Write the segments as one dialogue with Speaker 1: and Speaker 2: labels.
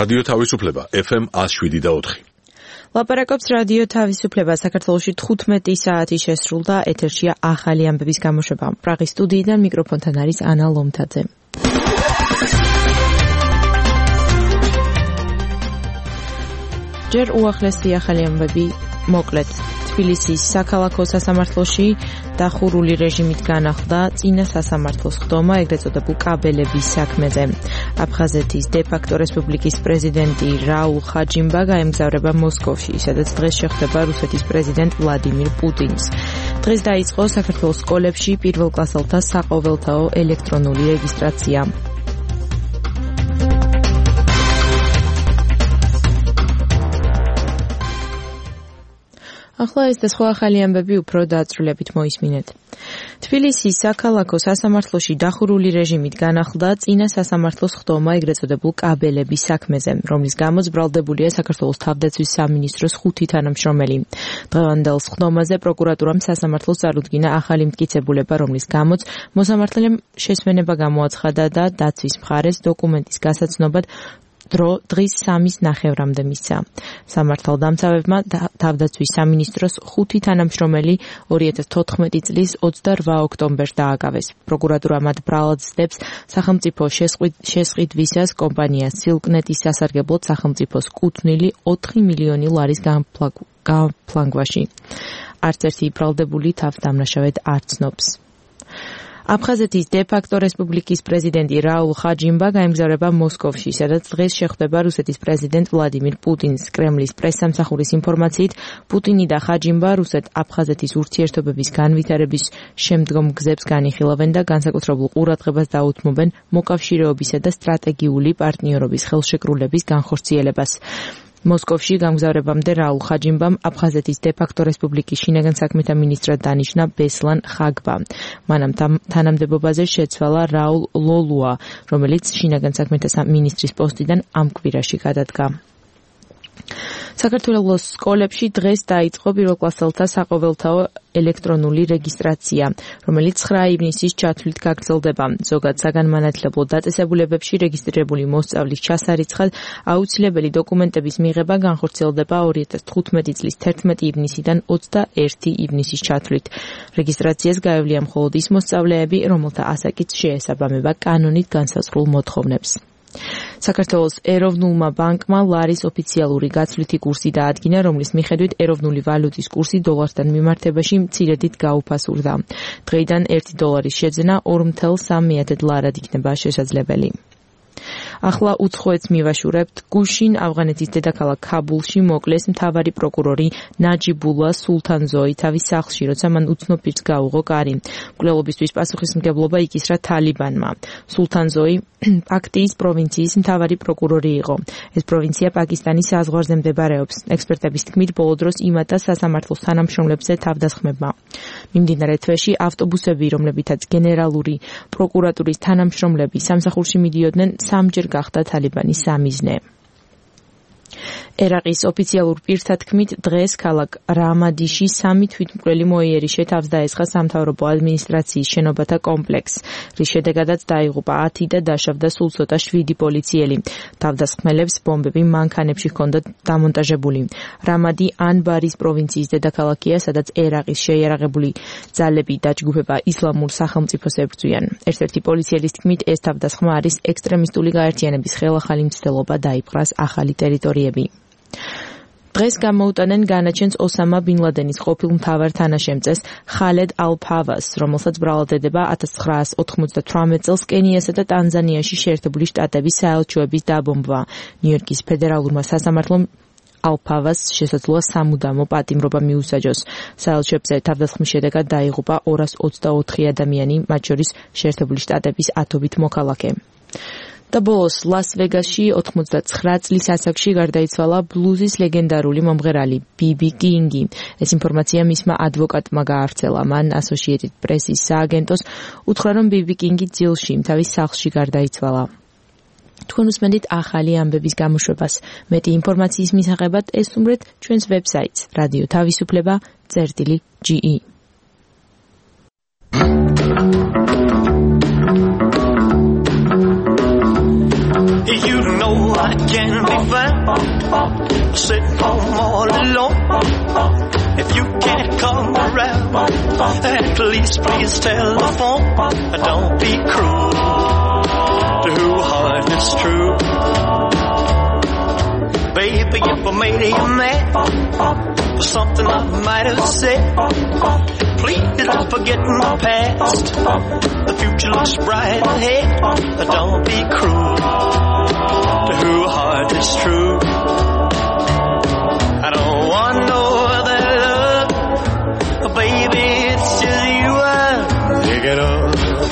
Speaker 1: რადიო თავისუფლება FM 107.4.
Speaker 2: ლაპარაკობს რადიო თავისუფლება. საქართველოში 15 საათი შესრულდა, ეთერშია ახალი ამბების გამოშვება. პრაღის სტუდიიდან მიკროფონთან არის ანა ლომთაძე. ჯერ უახლესი ახალი ამბები მოკლედ. თბილისის საქალაქო სასამართლოში დახურული რეჟიმით განახლდა წინა სასამართლოს ხდომა ეგრეთ წოდებულ კაბელების საქმეზე. აფხაზეთის დე-ფაქტო რესპუბლიკის პრეზიდენტი რაულ ხაჯიმბა გაემგზავრება მოსკოვში, სადაც დღეს შეხვდება რუსეთის პრეზიდენტ ვლადიმირ პუტინს. დღეს დაიწყო საქართველოს სკოლებში პირველ კლასელთა საყოველთაო ელექტრონული რეგისტრაცია. ახლა ეს და სხვა ახალი ამბები უფრო დაწვრილებით მოისმინეთ. თბილისის საქალაქო სასამართლოში დახურული რეჟიმით განახლდა წინა სასამართლოს ხდომა ეგრეთ წოდებულ კაბელების საქმეზე, რომლის გამოც ბრალდებულია საქართველოს თავდაცვის სამინისტროს 5 თანამშრომელი. დღევანდელ ხდომაზე პროკურატურამ სასამართლოს წარუდგინა ახალი მტკიცებულება, რომლის გამოც მოსამართლემ შესვენება გამოაცხადა და დაცვის მხარეს დოკუმენტის გასაცნობად დრო დღის 3:30-მდე მისცა. სამართალდამცავებმა თავდაცვის სამინისტროს 5 თანამშრომელი 2014 წლის 28 ოქტომბერს დააკავეს. პროკურატურა მათ ბრალად ცდებს სახელმწიფო შესყიდვისას კომპანია სილკნეტის სასარგებლოდ სახელმწიფოს კუთვნილი 4 მილიონი ლარის განფლანგვაში. არც ერთი ბრალდებული თავდამნაშავედ არ ცნობს. აფხაზეთის დე-ფაქტო რესპუბლიკის პრეზიდენტი რაულ ხაჯიმბა გაემგზავრება მოსკოვში, სადაც დღეს შეხვდება რუსეთის პრეზიდენტ ვლადიმირ პუტინს. კრემლის პრესსამსახურის ინფორმაციით, პუტინი და ხაჯიმბა რუსეთ-აფხაზეთის ურთიერთობების განვითარების შემდგომ გზებს განიხილავენ და განსაკუთრებულ ყურადღებას დაუთმობენ მოკავშირეობისა და სტრატეგიული პარტნიორობის ხელშეკრულების განხორციელებას. მოსკოვში გამგზავრებამდე რაულ ხაჯიმბამ აფხაზეთის დე-ფაქტო რესპუბლიკის შინაგან საქმეთა მინისტრად დანიშნა ბესლან ხაგბა. მანამ თანამდებობაზე შეცვალა რაულ ლოლუა, რომელიც შინაგან საქმეთა მინისტრის პოსტიდან ამ კვირაში გადადგა. საქართველოს სკოლებში დღეს დაიწყო პირველკლასელთა საყოველთაო ელექტრონული რეგისტრაცია, რომელიც 9 ივნისის ჩათვლით გაგრძელდება. ზოგად საგანმანათლებლო დაწესებულებებში რეგისტრირებული მოსწავლის ჩასარიცხად აუცილებელი დოკუმენტების მიღება განხორციელდება 2015 წლის 11 ივნისიდან 21 ივნისის ჩათვლით. რეგისტრაციას გაევლია მხოლოდ ის მოსწავლეები, რომელთა ასაკიც შეესაბამება კანონით განსაზღვრულ მოთხოვნებს. საქართველოს ეროვნულმა ბანკმა ლარის ოფიციალური გაცვლითი კურსი დაადგინა, რომლის მიხედვით ეროვნული ვალუტის კურსი დოლართან მიმართებაში მცირედით გაუფასურდა. დღეიდან 1 დოლარის შეძენა 2.3 ლარად იქნება შესაძლებელი. ახლა უცხოეთს მივაშურებთ. გუშინ ავღანეთის დედაქალაქ ქაბულში მოკლეს მთავარი პროკურორი ნაჯიბულა სულთანზოი თავის სახლში, როცა მან უცნობ პირს გაუღო კარი. მკვლელობისთვის პასუხისმგებლობა იკისრა თალიბანმა. სულთანზოი პაქტიის პროვინციის მთავარი პროკურორი იყო. ეს პროვინცია პაკისტანის საზღვარზე მდებარეობს. ექსპერტების თქმით, ბოლო დროს იმატა სასამართლოს თანამშრომლებზე თავდასხმებმა. მიმდინარე თვეში ავტობუსები, რომლებითაც გენერალური პროკურატურის თანამშრომლები სამსახურში მიდიოდნენ, სამჯერ გახდა თალიბანის სამიზნე. ერაყის ოფიციალურ პირთა თქმით, დღეს ქალაქ რამადიში 3 თვითმკვლელი მოიერიშე თავს დაესხა სამთავრობო ადმინისტრაციის შენობათა კომპლექსს, რის შედეგადაც დაიღუპა 10 და დაშავდა სულ ცოტა 7 პოლიციელი. თავდასხმელებს ბომბები მანქანებში ჰქონდათ დამონტაჟებული. რამადი ანბარის პროვინციის დედაქალაქია, სადაც ერაყის შეიარაღებული ძალები დაჯგუფება ისლამურ სახელმწიფოს ებრძვიან. ერთ-ერთი პოლიციელის თქმით, ეს თავდასხმა არის ექსტრემისტული გაერთიანების ხელახალი მცდელობა დაიპყრას ახალი ტერიტორიები. დღეს გამოუტანენ განაჩენს ოსამა ბინ ლადენის ყოფილ მთავარ თანაშემწეს ხალედ ალ-ფავას, რომელსაც ბრალად ედება 1998 წელს კენიასა და ტანზანიაში შეერთებული შტატების საელჩოების დაბომბვა. ნიუ-იორკის ფედერალურმა სასამართლომ ალ-ფავას შესაძლოა სამუდამო პატიმრობა მიუსაჯოს. საელჩოებზე თავდასხმის შედეგად დაიღუპა 224 ადამიანი, მათ შორის შეერთებული შტატების 10 მოქალაქე. და ბოლოს ლას-ვეგასში 89 წლის ასაკში გარდაიცვალა ბლუზის ლეგენდარული მომღერალი ბიბი კინგი. ეს ინფორმაცია მისმა ადვოკატმა გაავრცელა. მან ასოციეიტედ პრესის სააგენტოს უთხრა, რომ ბიბი კინგი ძილში თავის სახლში გარდაიცვალა. თქვენ უსმენთ ახალი ამბების გამოშვებას. მეტი ინფორმაციის მისაღებად ესტუმრეთ ჩვენს ვებსაიტს რადიო თავისუფლება.ge. You know
Speaker 3: I can be found sitting home all alone. If you can't come around, at least please telephone. Don't be cruel to who heart is true. Baby, if I made you mad for something I might have said, please don't forget my past. The future looks bright ahead. Don't be cruel to who heart is true. I don't want no other love, baby, it's just you I'm thinking of.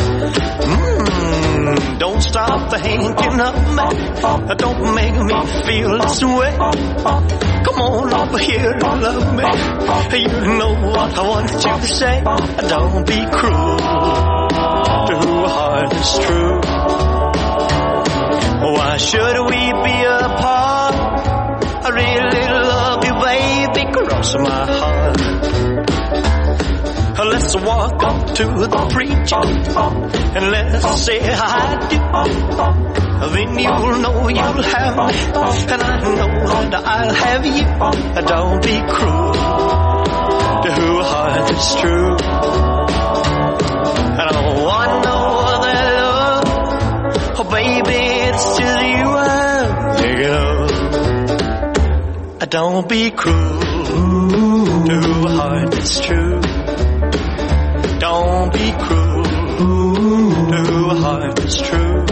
Speaker 3: Don't stop thinking of me. Don't make me feel this way. Come on over here and love me. You know what I want you to say. Don't be cruel to who heart is true. Why should we be apart? I really love you, baby, cross my heart. Let's walk up to the preacher and let's say I do. Then you'll know you'll have me, and I know that I'll have you. Don't be cruel to who heart is true. I don't want no other love, oh baby, it's just you I'm thinking of. Don't be cruel to who heart is true. Don't be cruel to who heart is true.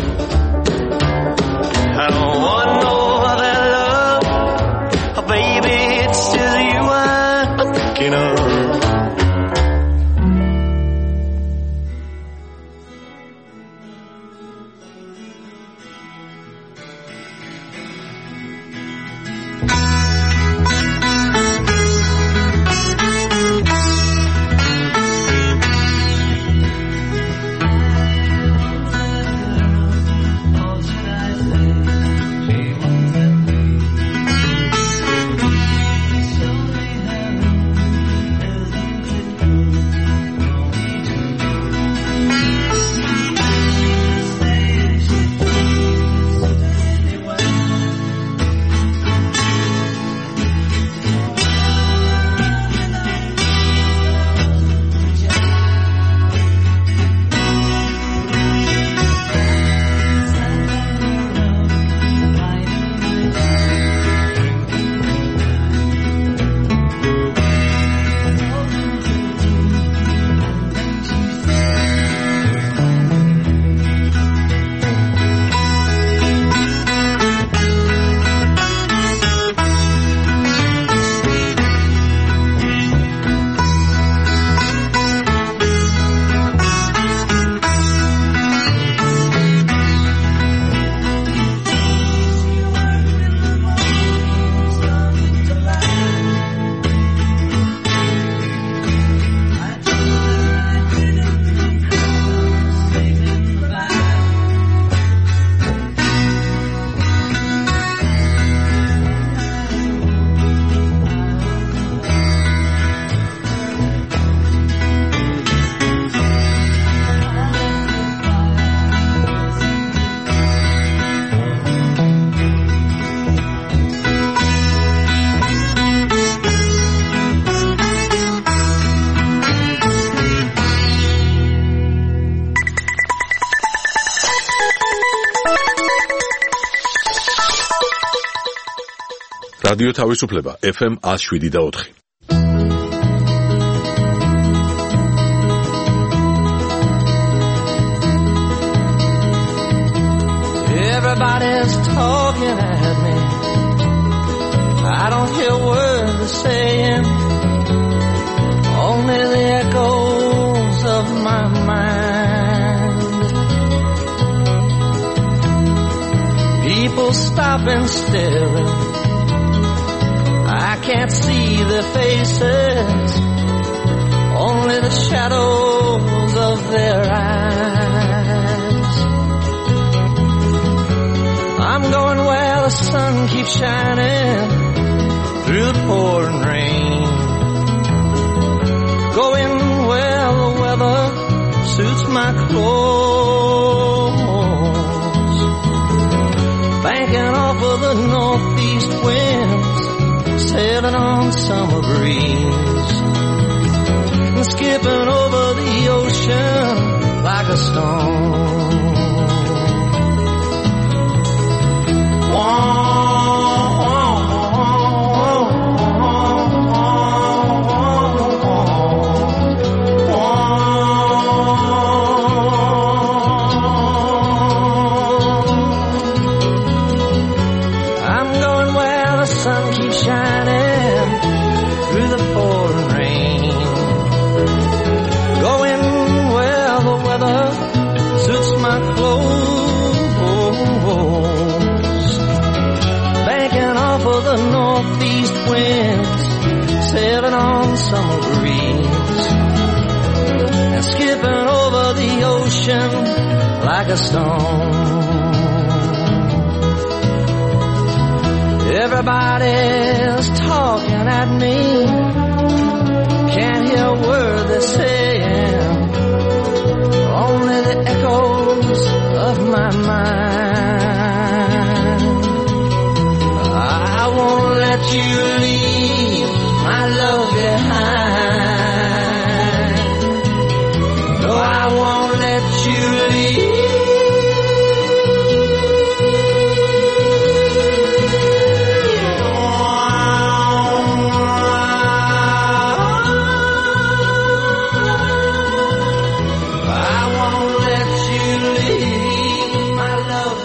Speaker 3: I don't want no other love, oh baby, it's just you I'm thinking of.
Speaker 1: რადიო თავისუფლება FM 107.4.
Speaker 4: Everybody's talking at me. I don't hear words they're saying, only the echoes of my mind. People stopping still, I can't see their faces, only the shadows of their eyes. I'm going where the sun keeps shining through the pouring rain, going where the weather suits my clothes, banking off of the northeast winds, sailing on summer breeze, and skipping over the ocean like a stone. Sailing on summer breeze and skipping over the ocean like a stone. Everybody's talking at me, can't hear a word they're saying, only the echoes of my mind. I won't let you leave my love behind. No, I won't let you leave. I won't let you leave my love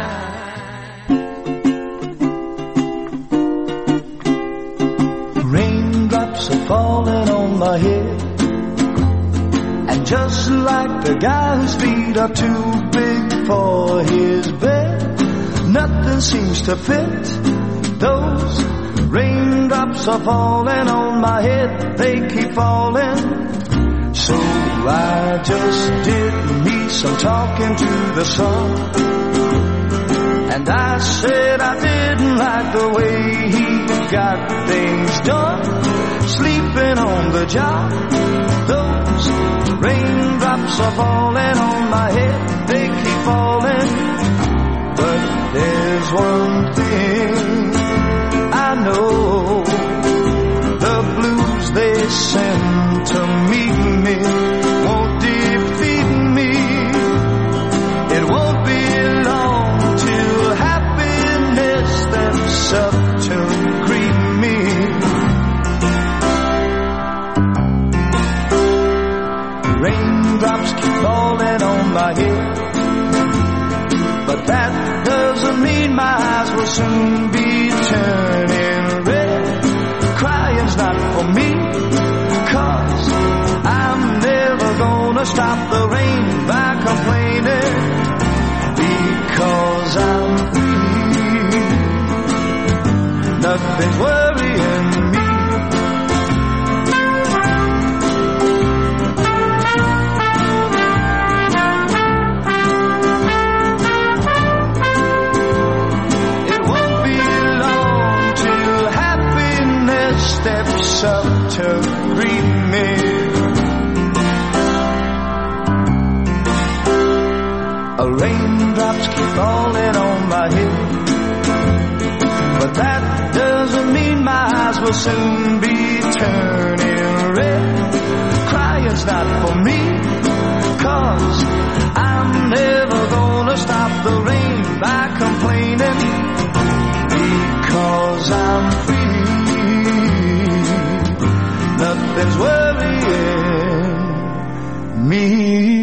Speaker 4: behind. Raindrops are falling on my head, and just like the guy whose feet are too big for his bed, nothing seems to fit. Those raindrops are falling on my head, they keep falling. So I just did me some talking to the sun, and I said I didn't like the way he got things done, sleeping on the job. Those raindrops are falling on my head, they keep falling. But there's one thing I know, the blues they send to meet me won't defeat me. It won't be long till happiness steps up to greet me. Raindrops keep falling on my head, but that doesn't mean my eyes will soon be turning red. Crying's not for me, 'cause I'm never gonna stop the rain by complaining, because I'm free. Nothing's worrying me. Steps up to greet me. Raindrops keep falling on my head, but that doesn't mean my eyes will soon be turning red. Crying's not for me, 'cause I'm never gonna stop the rain by complaining, because I'm free. Nothing's worrying me.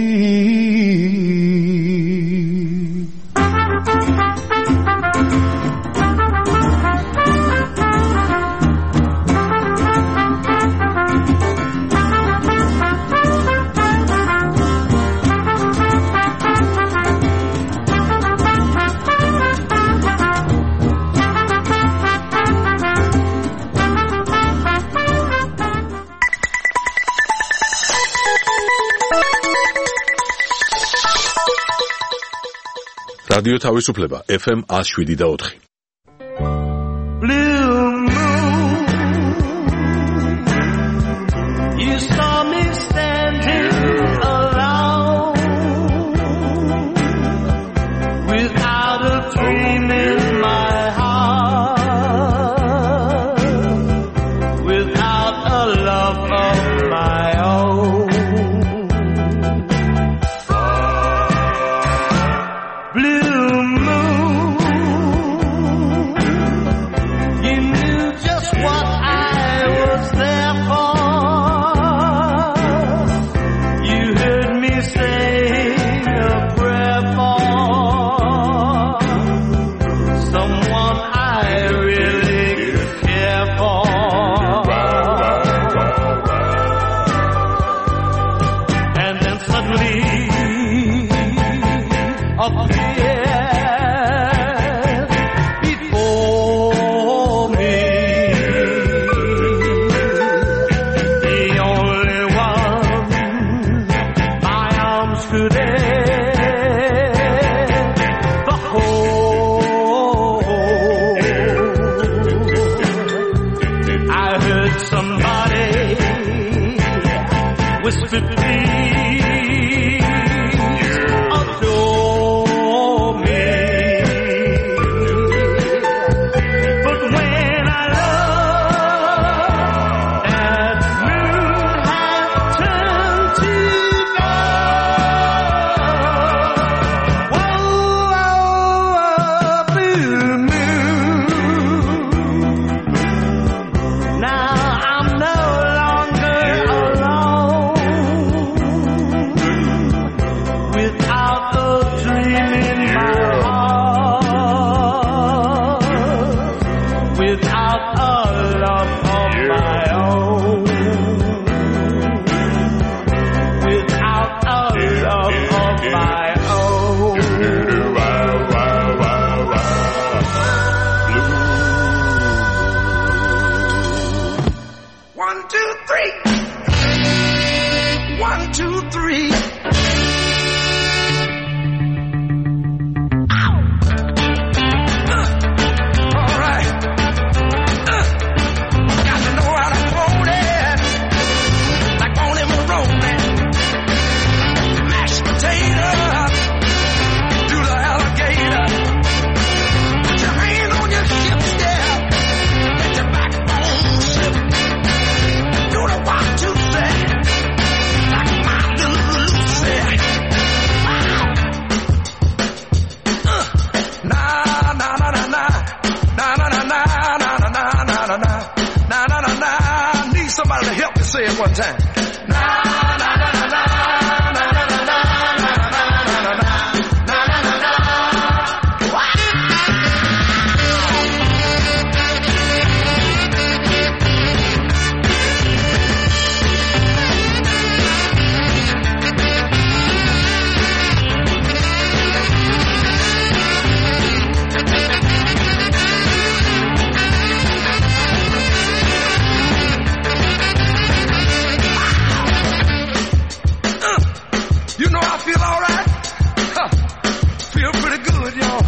Speaker 1: რადიო თავისუფლება FM 107.4.
Speaker 3: Blue moon, you saw me standing alone, without a dream in my heart.
Speaker 4: appears before me. The only one my arms could ever hold. I heard somebody whisper, please adore me. But when I love, that moon has turned to gold. Whoa, blue moon. Now I'm no longer alone, without a dream in my heart, without a love of my own, without a love of my own. 1, 2, 3. 1, 2, 3. All right. Got to know how to hold it, like on him rolling. Mashed potato, do the alligator. Put your hand on your hip step, let your backbone slip. Do the 1, 2, 3, like my little Lucy. Na na na na na na na na na na na na na na na na na na na. Need somebody to help me say it one time. Na na na na na na na na na na na na na na na. You know I feel all right. Feel pretty good, y'all.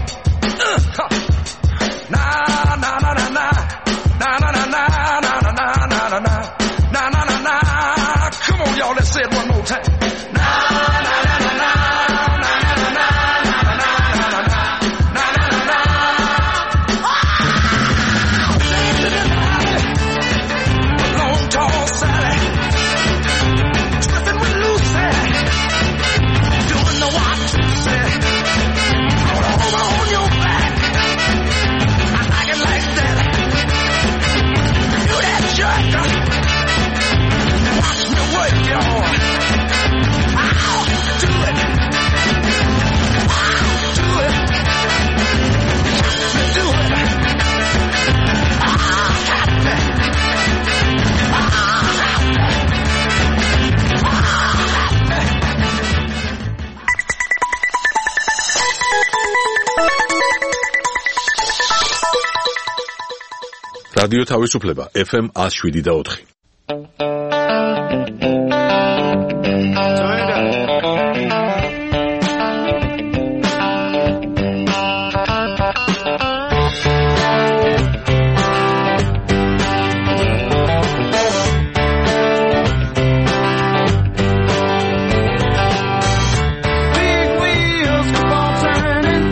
Speaker 4: Na na na na na na na na na na na na na na na na na na. Come on, y'all, let's say it one more time. Na na na na na na na na na na na na na. Long tall Sally, twisting with Lucy, doing the 1, 2, 3. Roll over on your back. I like it like that. Do that jerk. Watch me work, y'all. I'll do it. I'll do it. Watch me do it. I'm happy. I'm happy.
Speaker 1: რადიო თავისუფლება FM 107.4.
Speaker 4: Big wheels keep on turning,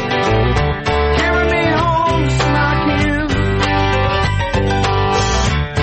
Speaker 4: carry me home just like you.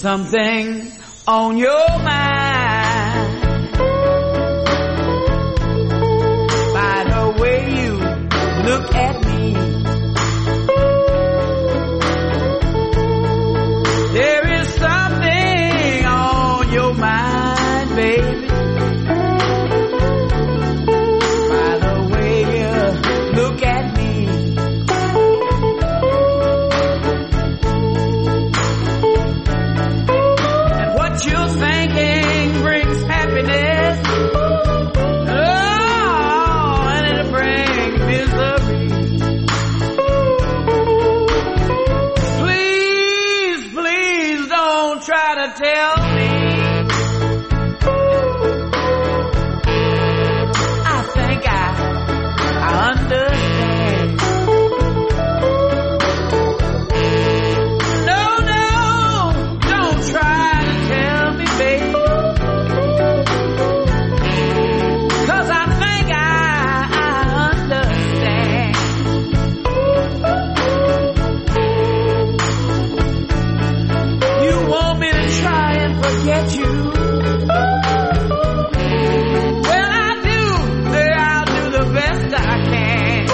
Speaker 5: something on your mind. By the way you look at me, there is something on your mind, baby. By the way you look at me. And what you're thinking brings happiness. Oh, and it'll bring misery. Please, please don't try to tell me I think I understand. No, no, don't try to tell me, baby, 'cause I think I understand. You want me to try and forget you? Well, I do. I'll do the best I can.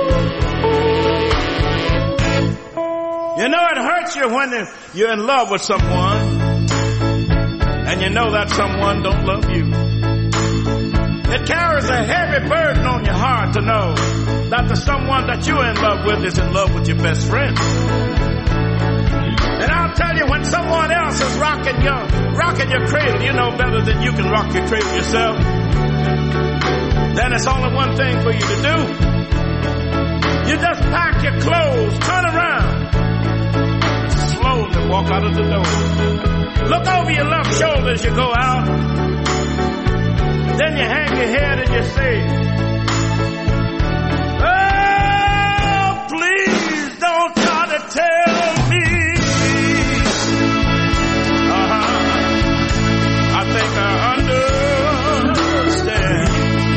Speaker 6: You know, it hurts you when you're in love with someone and you know that someone don't love you. It carries a heavy burden on your heart to know that the someone that you're in love with is in love with your best friend. And I'll tell you, when someone else is rocking your cradle, you know better than you can rock your cradle yourself. Then it's only one thing for you to do. You just pack your clothes, turn around, slowly walk out of the door. Look over your left shoulder as you go out. Then you hang your head and you say, oh, please don't try to tell me. I think I understand.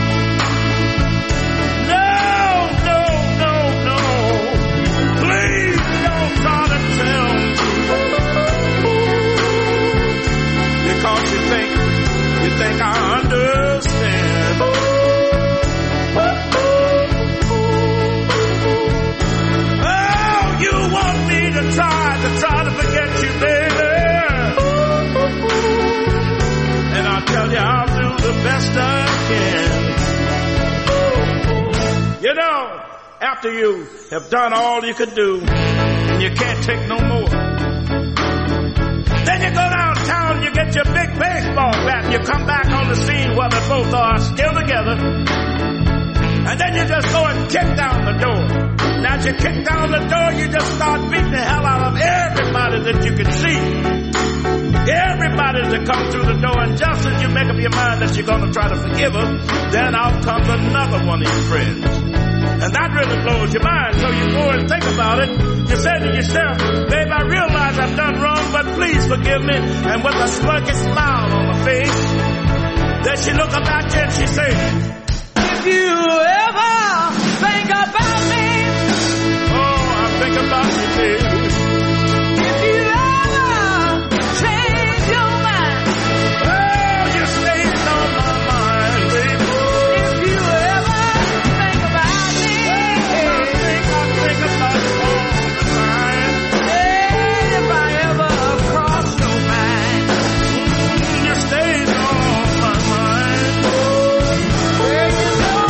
Speaker 6: No, no, no, no. Please don't try to tell me. Because you think I understand. Oh, you want me to try to forget you, baby. And I'll tell you, I'll do the best I can. You know, after you have done all you could do and you can't take no more, then you go downtown, you get your big baseball bat, and you come back on the scene where they both are still together. And then you just go and kick down the door. Now as you kick down the door, you just start beating the hell out of everybody that you can see. Everybody that comes through the door, and just as you make up your mind that you're going to try to forgive them, then out comes another one of your friends. And that really blows your mind, so you go and think about it. You say to yourself, babe, I realize I've done wrong, but please forgive me. And with a smirky smile on her face, then she look up at you and she says, if you ever think about me, oh, I think about you, baby. If you ever change your mind, oh, you stayed on my mind, baby. If you ever think about me, I think about you all the time. Hey, if I ever cross your mind, you stayed on my mind. Well, you know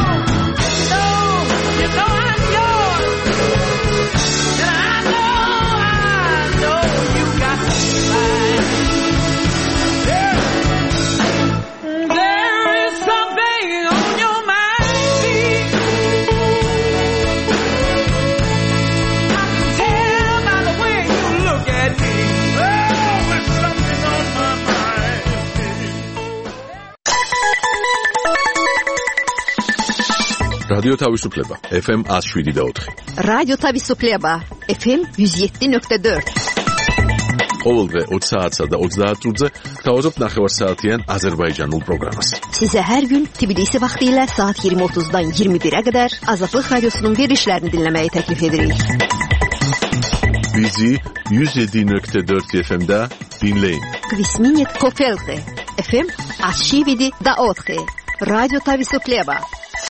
Speaker 6: I'm yours, and I know you got mine. There is something on your mind, babe. I can tell by the way you look at me. Oh, there's something on my mind.
Speaker 1: რადიო თავისუფლება FM 107.4.
Speaker 7: რადიო თავისუფლება FM 107.4.
Speaker 1: ყოველდღე 20 საათსა და 30 წუთზე გთავაზობთ ნახევარსაათიან აზერბაიჯანულ პროგრამას.
Speaker 7: Size her gün Tbilisi vaxtilə saat 20:30-dan 21-ə qədər Azadlıq Radiosunun verilişlərini dinləməyi təklif edirik.
Speaker 1: Bizi 107.4 FM-də Dinleyin.
Speaker 7: Kvisminit Kofelte. FM Ashividi da Othe. Radyo Tavisokleva.